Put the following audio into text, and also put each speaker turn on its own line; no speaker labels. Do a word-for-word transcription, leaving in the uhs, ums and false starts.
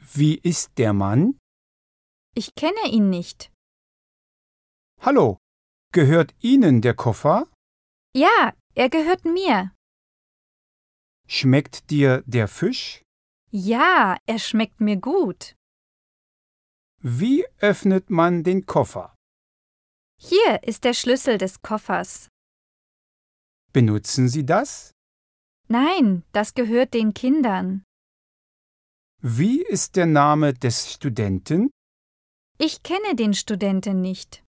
Wie ist der Mann?
Ich kenne ihn nicht.
Hallo, gehört Ihnen der Koffer?
Ja, er gehört mir.
Schmeckt dir der Fisch?
Ja, er schmeckt mir gut.
Wie öffnet man den Koffer?
Hier ist der Schlüssel des Koffers.
Benutzen Sie das?
Nein, das gehört den Kindern.
Wie ist der Name des Studenten?
Ich kenne den Studenten nicht.